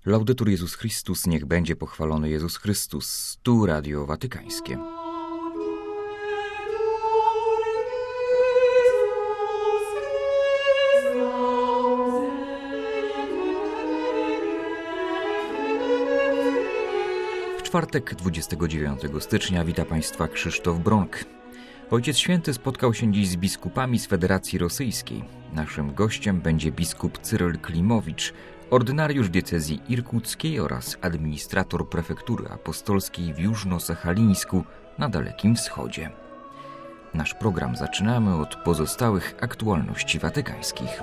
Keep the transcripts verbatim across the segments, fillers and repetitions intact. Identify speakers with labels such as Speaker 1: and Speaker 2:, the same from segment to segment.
Speaker 1: Laudetur Jezus Chrystus, niech będzie pochwalony Jezus Chrystus. Tu Radio Watykańskie. W czwartek, dwudziestego dziewiątego stycznia, wita Państwa Krzysztof Bronk. Ojciec Święty spotkał się dziś z biskupami z Federacji Rosyjskiej. Naszym gościem będzie biskup Cyryl Klimowicz, ordynariusz diecezji irkuckiej oraz administrator prefektury apostolskiej w Jużno-Sachalińsku na Dalekim Wschodzie. Nasz program zaczynamy od pozostałych aktualności watykańskich.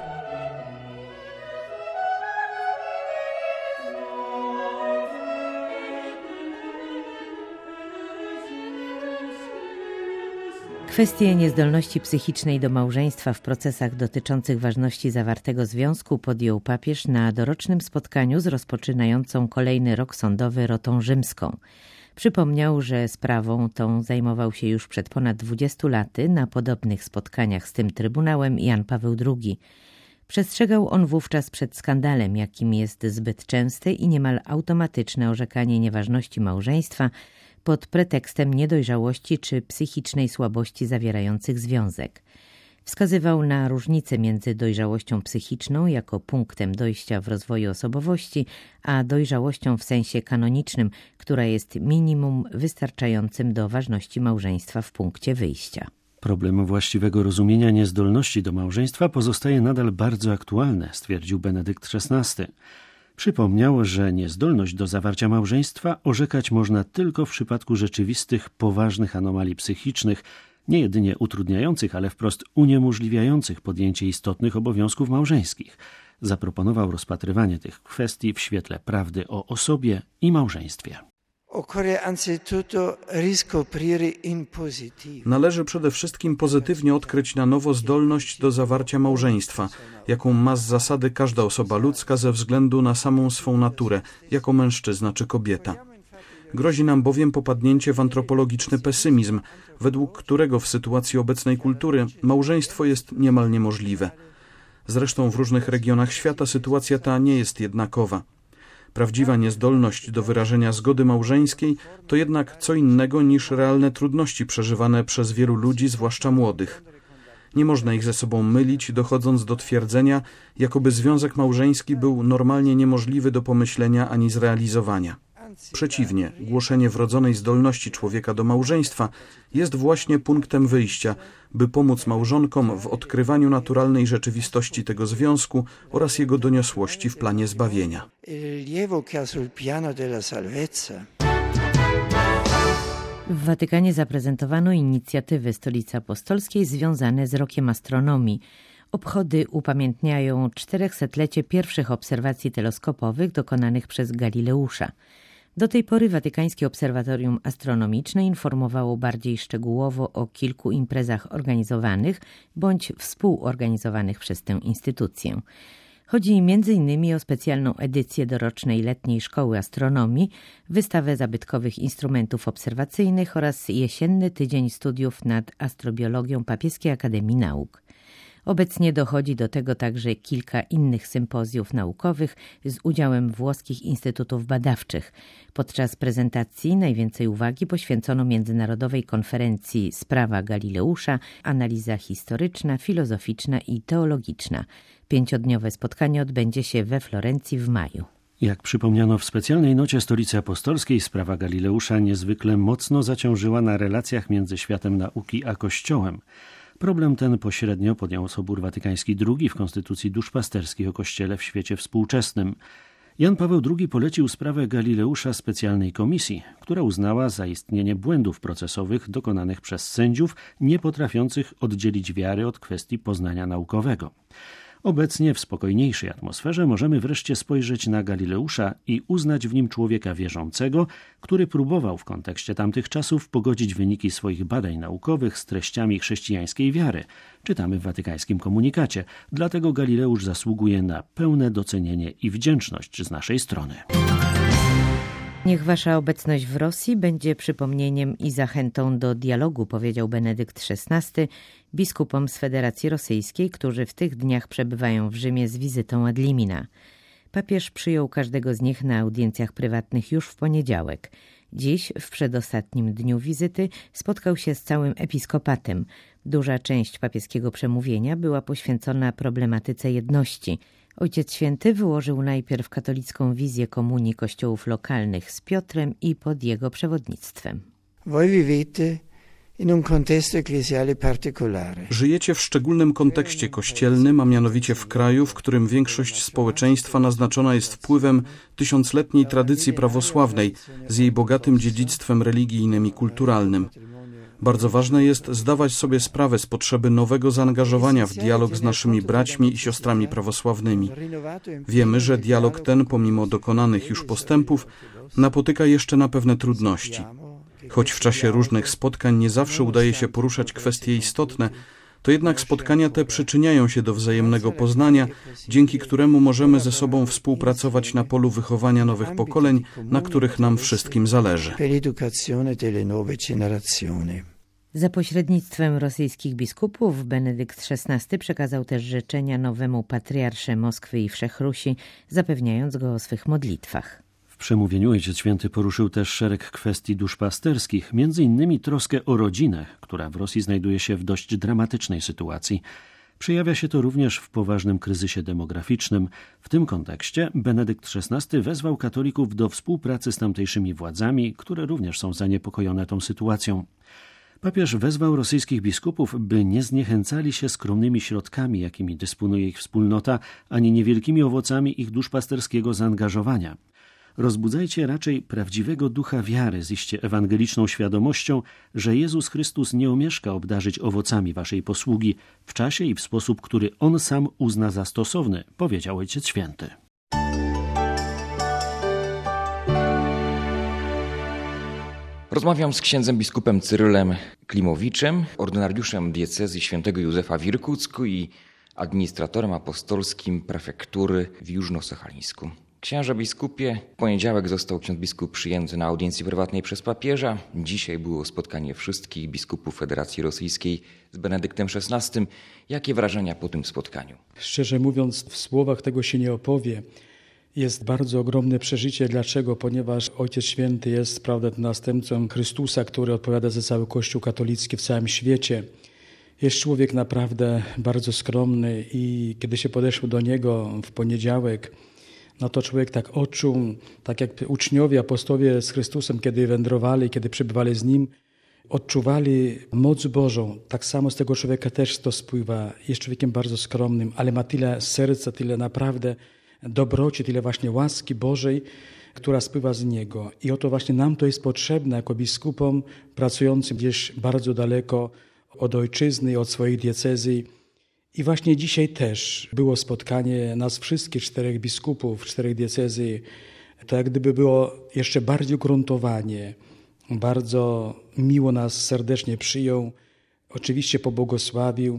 Speaker 2: Kwestię niezdolności psychicznej do małżeństwa w procesach dotyczących ważności zawartego związku podjął papież na dorocznym spotkaniu z rozpoczynającą kolejny rok sądowy Rotą Rzymską. Przypomniał, że sprawą tą zajmował się już przed ponad dwudziestu laty na podobnych spotkaniach z tym Trybunałem Jan Paweł drugi. Przestrzegał on wówczas przed skandalem, jakim jest zbyt częste i niemal automatyczne orzekanie nieważności małżeństwa pod pretekstem niedojrzałości czy psychicznej słabości zawierających związek. Wskazywał na różnicę między dojrzałością psychiczną jako punktem dojścia w rozwoju osobowości, a dojrzałością w sensie kanonicznym, która jest minimum wystarczającym do ważności małżeństwa w punkcie wyjścia.
Speaker 3: Problem właściwego rozumienia niezdolności do małżeństwa pozostaje nadal bardzo aktualny, stwierdził Benedykt szesnasty. Przypomniał, że niezdolność do zawarcia małżeństwa orzekać można tylko w przypadku rzeczywistych, poważnych anomalii psychicznych, nie jedynie utrudniających, ale wprost uniemożliwiających podjęcie istotnych obowiązków małżeńskich. Zaproponował rozpatrywanie tych kwestii w świetle prawdy o osobie i małżeństwie.
Speaker 4: Należy przede wszystkim pozytywnie odkryć na nowo zdolność do zawarcia małżeństwa, jaką ma z zasady każda osoba ludzka ze względu na samą swą naturę, jako mężczyzna czy kobieta. Grozi nam bowiem popadnięcie w antropologiczny pesymizm, według którego w sytuacji obecnej kultury małżeństwo jest niemal niemożliwe. Zresztą w różnych regionach świata sytuacja ta nie jest jednakowa. Prawdziwa niezdolność do wyrażenia zgody małżeńskiej to jednak co innego niż realne trudności przeżywane przez wielu ludzi, zwłaszcza młodych. Nie można ich ze sobą mylić, dochodząc do twierdzenia, jakoby związek małżeński był normalnie niemożliwy do pomyślenia ani zrealizowania. Przeciwnie, głoszenie wrodzonej zdolności człowieka do małżeństwa jest właśnie punktem wyjścia, by pomóc małżonkom w odkrywaniu naturalnej rzeczywistości tego związku oraz jego doniosłości w planie zbawienia.
Speaker 2: W Watykanie zaprezentowano inicjatywy Stolicy Apostolskiej związane z Rokiem Astronomii. Obchody upamiętniają czterychsetlecie pierwszych obserwacji teleskopowych dokonanych przez Galileusza. Do tej pory Watykańskie Obserwatorium Astronomiczne informowało bardziej szczegółowo o kilku imprezach organizowanych bądź współorganizowanych przez tę instytucję. Chodzi między innymi o specjalną edycję dorocznej letniej szkoły astronomii, wystawę zabytkowych instrumentów obserwacyjnych oraz jesienny tydzień studiów nad astrobiologią Papieskiej Akademii Nauk. Obecnie dochodzi do tego także kilka innych sympozjów naukowych z udziałem włoskich instytutów badawczych. Podczas prezentacji najwięcej uwagi poświęcono międzynarodowej konferencji Sprawa Galileusza, analiza historyczna, filozoficzna i teologiczna. Pięciodniowe spotkanie odbędzie się we Florencji w maju.
Speaker 3: Jak przypomniano w specjalnej nocie Stolicy Apostolskiej, sprawa Galileusza niezwykle mocno zaciążyła na relacjach między światem nauki a Kościołem. Problem ten pośrednio podjął Sobór Watykański drugi w Konstytucji duszpasterskiej o Kościele w świecie współczesnym. Jan Paweł drugi polecił sprawę Galileusza specjalnej komisji, która uznała zaistnienie błędów procesowych dokonanych przez sędziów nie potrafiących oddzielić wiary od kwestii poznania naukowego. Obecnie w spokojniejszej atmosferze możemy wreszcie spojrzeć na Galileusza i uznać w nim człowieka wierzącego, który próbował w kontekście tamtych czasów pogodzić wyniki swoich badań naukowych z treściami chrześcijańskiej wiary. Czytamy w watykańskim komunikacie. Dlatego Galileusz zasługuje na pełne docenienie i wdzięczność z naszej strony.
Speaker 2: Niech wasza obecność w Rosji będzie przypomnieniem i zachętą do dialogu, powiedział Benedykt szesnasty biskupom z Federacji Rosyjskiej, którzy w tych dniach przebywają w Rzymie z wizytą ad limina. Papież przyjął każdego z nich na audiencjach prywatnych już w poniedziałek. Dziś, w przedostatnim dniu wizyty, spotkał się z całym episkopatem. Duża część papieskiego przemówienia była poświęcona problematyce jedności. Ojciec Święty wyłożył najpierw katolicką wizję komunii kościołów lokalnych z Piotrem i pod jego przewodnictwem.
Speaker 5: Voi vivete in un contesto ecclesiale particolare.
Speaker 4: Żyjecie w szczególnym kontekście kościelnym, a mianowicie w kraju, w którym większość społeczeństwa naznaczona jest wpływem tysiącletniej tradycji prawosławnej z jej bogatym dziedzictwem religijnym i kulturalnym. Bardzo ważne jest zdawać sobie sprawę z potrzeby nowego zaangażowania w dialog z naszymi braćmi i siostrami prawosławnymi. Wiemy, że dialog ten, pomimo dokonanych już postępów, napotyka jeszcze na pewne trudności. Choć w czasie różnych spotkań nie zawsze udaje się poruszać kwestie istotne, to jednak spotkania te przyczyniają się do wzajemnego poznania, dzięki któremu możemy ze sobą współpracować na polu wychowania nowych pokoleń, na których nam wszystkim zależy.
Speaker 2: Za pośrednictwem rosyjskich biskupów Benedykt szesnasty przekazał też życzenia nowemu patriarsze Moskwy i Wszechrusi, zapewniając go o swych modlitwach.
Speaker 3: W przemówieniu Ojciec Święty poruszył też szereg kwestii duszpasterskich, między innymi troskę o rodzinę, która w Rosji znajduje się w dość dramatycznej sytuacji. Przejawia się to również w poważnym kryzysie demograficznym. W tym kontekście Benedykt szesnasty wezwał katolików do współpracy z tamtejszymi władzami, które również są zaniepokojone tą sytuacją. Papież wezwał rosyjskich biskupów, by nie zniechęcali się skromnymi środkami, jakimi dysponuje ich wspólnota, ani niewielkimi owocami ich duszpasterskiego zaangażowania. Rozbudzajcie raczej prawdziwego ducha wiary z iście ewangeliczną świadomością, że Jezus Chrystus nie omieszka obdarzyć owocami waszej posługi w czasie i w sposób, który On sam uzna za stosowny, powiedział Ojciec Święty.
Speaker 1: Rozmawiam z księdzem biskupem Cyrylem Klimowiczem, ordynariuszem diecezji świętego Józefa w Irkucku i administratorem apostolskim prefektury w Jużno-Sachalińsku. Księże biskupie, w poniedziałek został ksiądz biskup przyjęty na audiencji prywatnej przez papieża. Dzisiaj było spotkanie wszystkich biskupów Federacji Rosyjskiej z Benedyktem szesnastym. Jakie wrażenia po tym spotkaniu?
Speaker 6: Szczerze mówiąc, w słowach tego się nie opowie. Jest bardzo ogromne przeżycie. Dlaczego? Ponieważ Ojciec Święty jest, prawda, następcą Chrystusa, który odpowiada za cały Kościół katolicki w całym świecie. Jest człowiek naprawdę bardzo skromny i kiedy się podeszło do niego w poniedziałek, no to człowiek tak odczuł, tak jak uczniowie, apostołowie z Chrystusem, kiedy wędrowali, kiedy przebywali z Nim, odczuwali moc Bożą. Tak samo z tego człowieka też to spływa. Jest człowiekiem bardzo skromnym, ale ma tyle serca, tyle naprawdę dobroci, tyle właśnie łaski Bożej, która spływa z Niego. I oto właśnie nam to jest potrzebne jako biskupom pracującym gdzieś bardzo daleko od ojczyzny, od swojej diecezji. I właśnie dzisiaj też było spotkanie nas wszystkich czterech biskupów, czterech diecezji. To jak gdyby było jeszcze bardziej ugruntowanie. Bardzo miło nas serdecznie przyjął, oczywiście pobłogosławił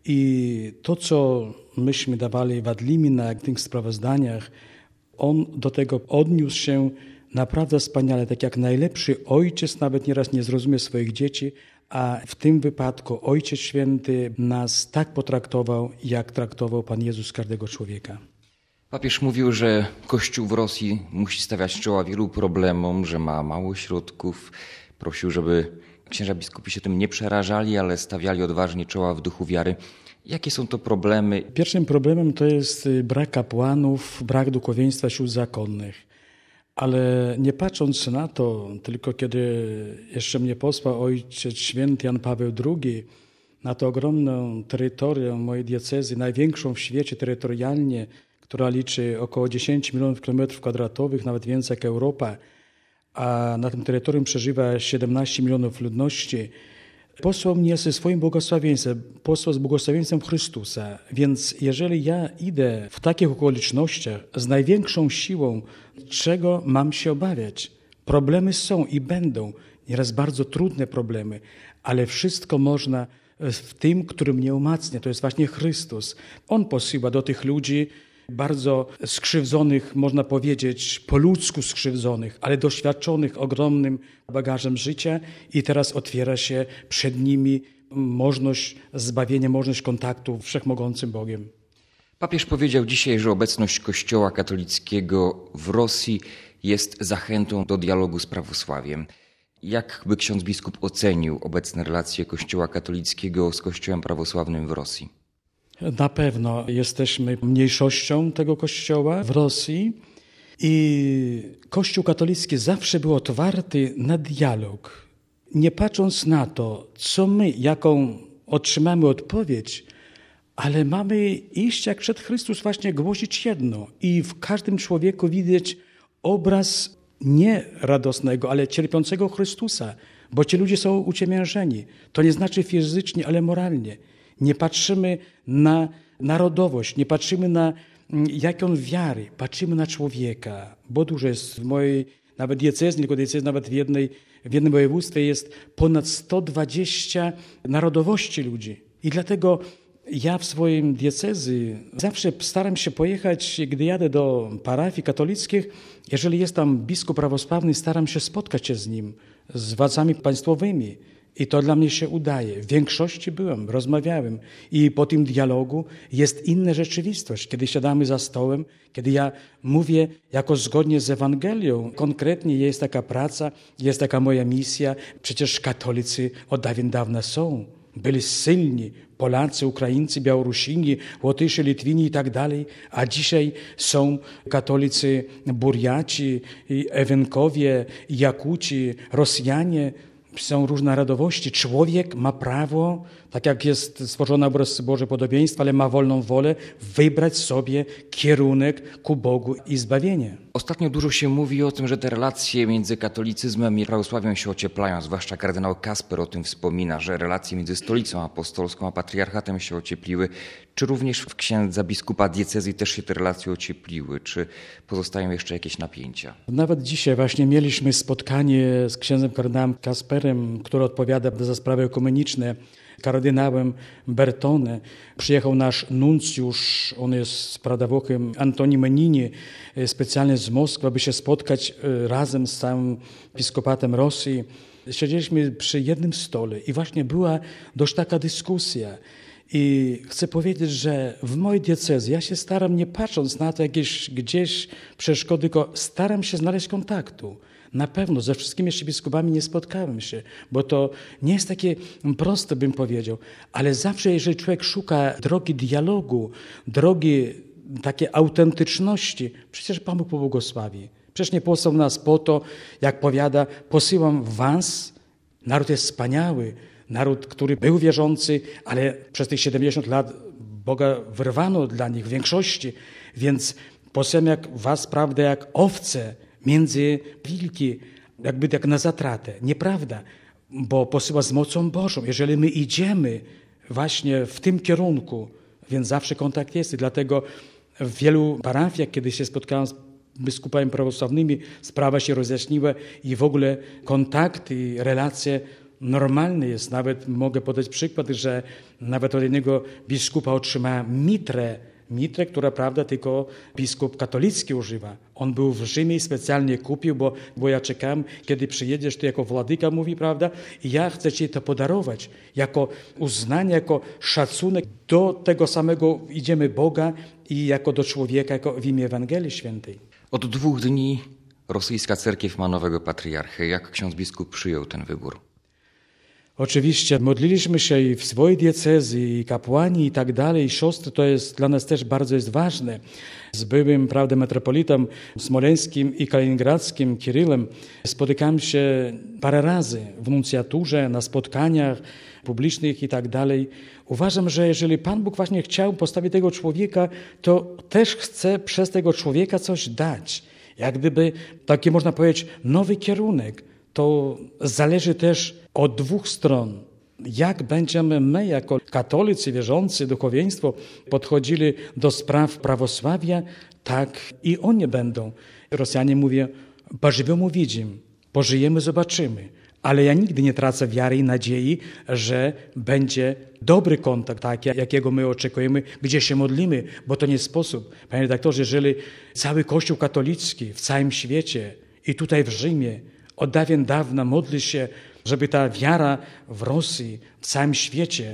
Speaker 6: i to, co myśmy dawali w Adlimie na tych sprawozdaniach, on do tego odniósł się naprawdę wspaniale, tak jak najlepszy ojciec nawet nieraz nie zrozumie swoich dzieci, a w tym wypadku Ojciec Święty nas tak potraktował, jak traktował Pan Jezus każdego człowieka.
Speaker 1: Papież mówił, że Kościół w Rosji musi stawiać czoła wielu problemom, że ma mało środków. Prosił, żeby księża biskupi się tym nie przerażali, ale stawiali odważnie czoła w duchu wiary. Jakie są to problemy?
Speaker 6: Pierwszym problemem to jest brak kapłanów, brak duchowieństwa wśród zakonnych. Ale nie patrząc na to, tylko kiedy jeszcze mnie posłał Ojciec Święty Jan Paweł drugi na to ogromne terytorium mojej diecezji, największą w świecie terytorialnie, która liczy około dziesięć milionów kilometrów kwadratowych, nawet więcej jak Europa, a na tym terytorium przeżywa siedemnaście milionów ludności, posłał mnie ze swoim błogosławieństwem, posłał z błogosławieństwem Chrystusa. Więc jeżeli ja idę w takich okolicznościach z największą siłą, czego mam się obawiać? Problemy są i będą, nieraz bardzo trudne problemy, ale wszystko można w tym, który mnie umacnia, to jest właśnie Chrystus. On posyła do tych ludzi bardzo skrzywdzonych, można powiedzieć, po ludzku skrzywdzonych, ale doświadczonych ogromnym bagażem życia i teraz otwiera się przed nimi możliwość zbawienia, możliwość kontaktu z Wszechmogącym Bogiem.
Speaker 1: Papież powiedział dzisiaj, że obecność Kościoła katolickiego w Rosji jest zachętą do dialogu z prawosławiem. Jak by ksiądz biskup ocenił obecne relacje Kościoła katolickiego z Kościołem prawosławnym w Rosji?
Speaker 6: Na pewno jesteśmy mniejszością tego Kościoła w Rosji i Kościół katolicki zawsze był otwarty na dialog. Nie patrząc na to, co my, jaką otrzymamy odpowiedź, ale mamy iść jak przed Chrystus, właśnie głosić jedno i w każdym człowieku widzieć obraz nie radosnego, ale cierpiącego Chrystusa, bo ci ludzie są uciemiężeni. To nie znaczy fizycznie, ale moralnie. Nie patrzymy na narodowość, nie patrzymy na jak on wiary, patrzymy na człowieka, bo dużo jest w mojej nawet diecezji, nie tylko diecezji, nawet w, jednej, w jednym województwie jest ponad sto dwadzieścia narodowości ludzi. I dlatego ja w swoim diecezji zawsze staram się pojechać, gdy jadę do parafii katolickich, jeżeli jest tam biskup prawosławny, staram się spotkać się z nim, z władzami państwowymi. I to dla mnie się udaje. W większości byłem, rozmawiałem. I po tym dialogu jest inna rzeczywistość. Kiedy siadamy za stołem, kiedy ja mówię jako zgodnie z Ewangelią, konkretnie jest taka praca, jest taka moja misja. Przecież katolicy od dawien dawna są. Byli silni. Polacy, Ukraińcy, Białorusini, Łotysze, Litwini i tak dalej. A dzisiaj są katolicy Burjaci, Ewenkowie, Jakuci, Rosjanie. Są różne narodowości. Człowiek ma prawo, tak jak jest stworzona obraz Boże podobieństwa, ale ma wolną wolę wybrać sobie kierunek ku Bogu i zbawienie.
Speaker 1: Ostatnio dużo się mówi o tym, że te relacje między katolicyzmem i prawosławiem się ocieplają. Zwłaszcza kardynał Kasper o tym wspomina, że relacje między stolicą apostolską a patriarchatem się ociepliły. Czy również w księdza biskupa diecezji też się te relacje ociepliły? Czy pozostają jeszcze jakieś napięcia?
Speaker 6: Nawet dzisiaj właśnie mieliśmy spotkanie z księdzem kardynałem Kasperem, który odpowiada za sprawy ekumeniczne, kardynałem Bertone. Przyjechał nasz nuncjusz, on jest prawdawochem Antoni Menini, specjalnie z Moskwy, aby się spotkać razem z całym episkopatem Rosji. Siedzieliśmy przy jednym stole i właśnie była dość taka dyskusja. I chcę powiedzieć, że w mojej diecezji ja się staram, nie patrząc na to jakieś gdzieś przeszkody, tylko staram się znaleźć kontaktu. Na pewno ze wszystkimi jeszcze biskupami nie spotkałem się, bo to nie jest takie proste, bym powiedział, ale zawsze, jeżeli człowiek szuka drogi dialogu, drogi takiej autentyczności, przecież Pan Bóg pobłogosławi. Przecież nie posłał nas po to, jak powiada, posyłam was, naród jest wspaniały, naród, który był wierzący, ale przez tych siedemdziesiąt lat Boga wyrwano dla nich w większości, więc posyłam jak was, prawda, jak owce między wilki, jakby tak na zatratę. Nieprawda, bo posyła z mocą Bożą. Jeżeli my idziemy właśnie w tym kierunku, więc zawsze kontakt jest. I dlatego w wielu parafiach, kiedy się spotkałem z biskupami prawosławnymi, sprawa się rozjaśniła i w ogóle kontakty, relacje normalne jest. Nawet mogę podać przykład, że nawet od jednego biskupa otrzymałem mitrę, mitrę, która, prawda, tylko biskup katolicki używa. On był w Rzymie i specjalnie kupił, bo, bo ja czekam, kiedy przyjedziesz, to jako władyka mówi, prawda, i ja chcę ci to podarować. Jako uznanie, jako szacunek do tego samego idziemy Boga i jako do człowieka, jako w imię Ewangelii Świętej.
Speaker 1: Od dwóch dni rosyjska cerkiew ma nowego patriarchę. Jak ksiądz biskup przyjął ten wybór?
Speaker 6: Oczywiście modliliśmy się i w swojej diecezji, i kapłani, i tak dalej, i siostry, to jest dla nas też bardzo jest ważne. Z byłym, prawda, metropolitą smoleńskim i kaliningradzkim, Kirylem, spotykam się parę razy w nuncjaturze, na spotkaniach publicznych i tak dalej. Uważam, że jeżeli Pan Bóg właśnie chciał postawić tego człowieka, to też chce przez tego człowieka coś dać. Jak gdyby taki, można powiedzieć, nowy kierunek. To zależy też od dwóch stron. Jak będziemy my, jako katolicy, wierzący, duchowieństwo, podchodzili do spraw prawosławia, tak i oni będą. Rosjanie mówią, pożywiemy, widzimy, pożyjemy, zobaczymy. Ale ja nigdy nie tracę wiary i nadziei, że będzie dobry kontakt, tak, jakiego my oczekujemy, gdzie się modlimy, bo to nie sposób. Panie redaktorze, jeżeli cały Kościół katolicki w całym świecie i tutaj w Rzymie od dawien dawna modli się, żeby ta wiara w Rosji, w całym świecie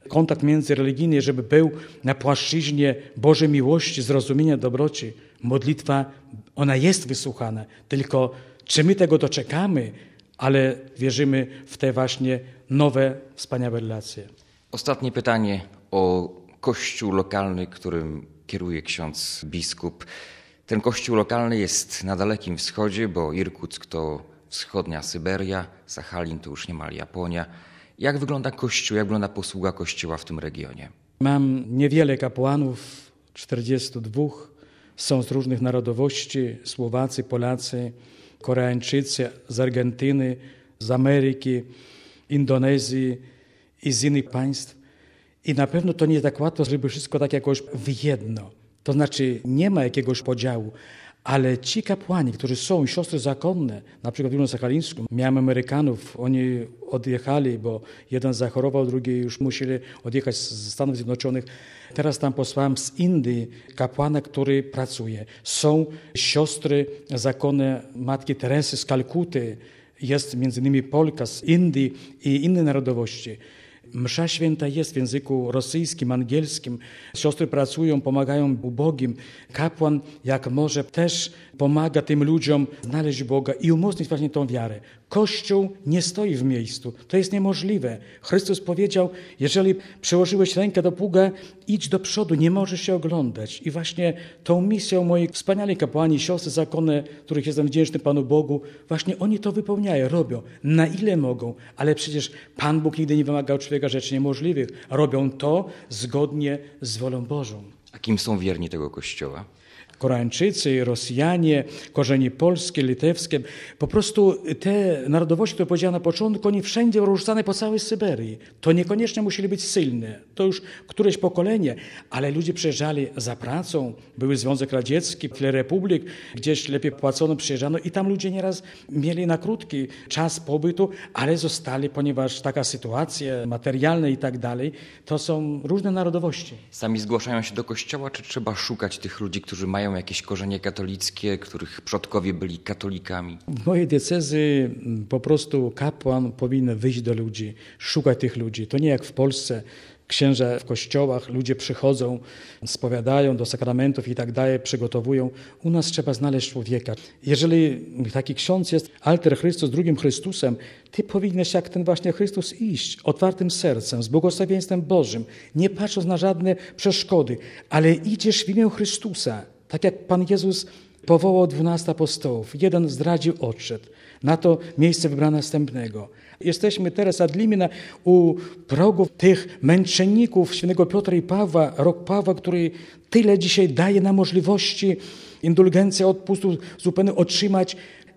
Speaker 6: kontakt międzyreligijny, żeby był na płaszczyźnie Bożej miłości, zrozumienia, dobroci. Modlitwa, ona jest wysłuchana, tylko czy my tego doczekamy, ale wierzymy w te właśnie nowe, wspaniałe relacje.
Speaker 1: Ostatnie pytanie o kościół lokalny, którym kieruje ksiądz biskup. Ten kościół lokalny jest na Dalekim Wschodzie, bo Irkuck to wschodnia Syberia, Sachalin to już niemal Japonia. Jak wygląda kościół, jak wygląda posługa kościoła w tym regionie?
Speaker 6: Mam niewiele kapłanów, czterdziestu dwóch. Są z różnych narodowości, Słowacy, Polacy, Koreańczycy z Argentyny, z Ameryki, Indonezji i z innych państw. I na pewno to nie jest tak łatwo, żeby wszystko tak jakoś w jedno. To znaczy nie ma jakiegoś podziału, ale ci kapłani, którzy są, siostry zakonne, na przykład w Górnym Sachalińsku, miałem Amerykanów, oni odjechali, bo jeden zachorował, drugi już musieli odjechać z Stanów Zjednoczonych. Teraz tam posłałem z Indii kapłana, który pracuje. Są siostry zakonne Matki Teresy z Kalkuty, jest między innymi Polka z Indii i inne narodowości. Msza święta jest w języku rosyjskim, angielskim. Siostry pracują, pomagają ubogim. Kapłan, jak może, też pomaga tym ludziom znaleźć Boga i umocnić właśnie tą wiarę. Kościół nie stoi w miejscu. To jest niemożliwe. Chrystus powiedział, jeżeli przyłożyłeś rękę do pługa, idź do przodu, nie możesz się oglądać. I właśnie tą misją moi wspaniali kapłani, siostry zakonne, których jestem wdzięczny Panu Bogu, właśnie oni to wypełniają, robią, na ile mogą. Ale przecież Pan Bóg nigdy nie wymagał od człowieka rzeczy niemożliwych. Robią to zgodnie z wolą Bożą.
Speaker 1: A kim są wierni tego kościoła?
Speaker 6: Koreańczycy, Rosjanie, korzenie polskie, litewskie. Po prostu te narodowości, które powiedziałem na początku, oni wszędzie rozrzucane po całej Syberii. To niekoniecznie musieli być silne. To już któreś pokolenie, ale ludzie przyjeżdżali za pracą. Były Związek Radziecki, tyle republik, gdzieś lepiej płacono, przyjeżdżano i tam ludzie nieraz mieli na krótki czas pobytu, ale zostali, ponieważ taka sytuacja materialna i tak dalej, to są różne narodowości.
Speaker 1: Sami zgłaszają się do kościoła, czy trzeba szukać tych ludzi, którzy mają jakieś korzenie katolickie, których przodkowie byli katolikami?
Speaker 6: W mojej diecezji po prostu kapłan powinien wyjść do ludzi, szukać tych ludzi. To nie jak w Polsce. Księża w kościołach, ludzie przychodzą, spowiadają do sakramentów i tak dalej, przygotowują. U nas trzeba znaleźć człowieka. Jeżeli taki ksiądz jest alter Chrystus, drugim Chrystusem, ty powinieneś jak ten właśnie Chrystus iść, otwartym sercem, z błogosławieństwem Bożym, nie patrząc na żadne przeszkody, ale idziesz w imię Chrystusa. Tak jak Pan Jezus powołał dwunastu apostołów. Jeden zdradził, odszedł. Na to miejsce wybrano następnego. Jesteśmy teraz ad limina u progu tych męczenników świętego Piotra i Pawła, rok Pawła, który tyle dzisiaj daje nam możliwości, indulgencję, odpustu zupełnie otrzymać.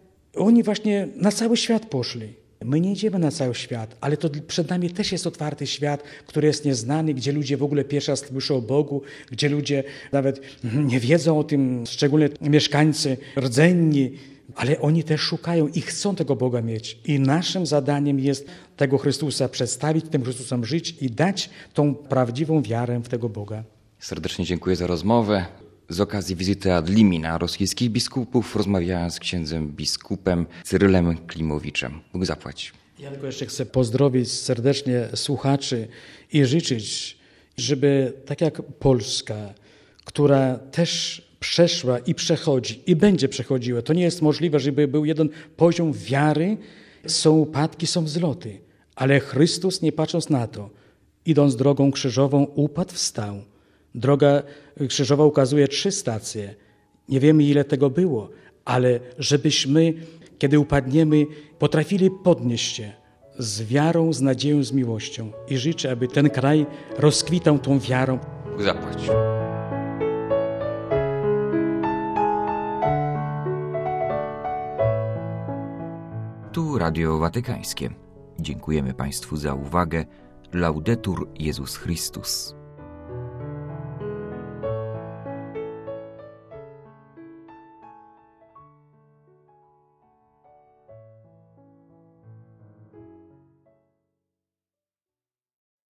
Speaker 6: Oni właśnie na cały świat poszli. My nie idziemy na cały świat, ale to przed nami też jest otwarty świat, który jest nieznany, gdzie ludzie w ogóle pierwszy raz słyszą o Bogu, gdzie ludzie nawet nie wiedzą o tym, szczególnie mieszkańcy rdzenni, ale oni też szukają i chcą tego Boga mieć. I naszym zadaniem jest tego Chrystusa przedstawić, tym Chrystusem żyć i dać tą prawdziwą wiarę w tego Boga.
Speaker 1: Serdecznie dziękuję za rozmowę. Z okazji wizyty ad limina rosyjskich biskupów rozmawiałem z księdzem biskupem Cyrylem Klimowiczem. Bóg zapłać.
Speaker 6: Ja tylko jeszcze chcę pozdrowić serdecznie słuchaczy i życzyć, żeby tak jak Polska, która też przeszła i przechodzi i będzie przechodziła. To nie jest możliwe, żeby był jeden poziom wiary. Są upadki, są wzloty. Ale Chrystus, nie patrząc na to, idąc drogą krzyżową, upadł, wstał. Droga krzyżowa ukazuje trzy stacje. Nie wiemy, ile tego było, ale żebyśmy, kiedy upadniemy, potrafili podnieść się z wiarą, z nadzieją, z miłością. I życzę, aby ten kraj rozkwitał tą wiarą.
Speaker 1: Bóg zapłać. Tu Radio Watykańskie. Dziękujemy Państwu za uwagę. Laudetur Jezus Chrystus.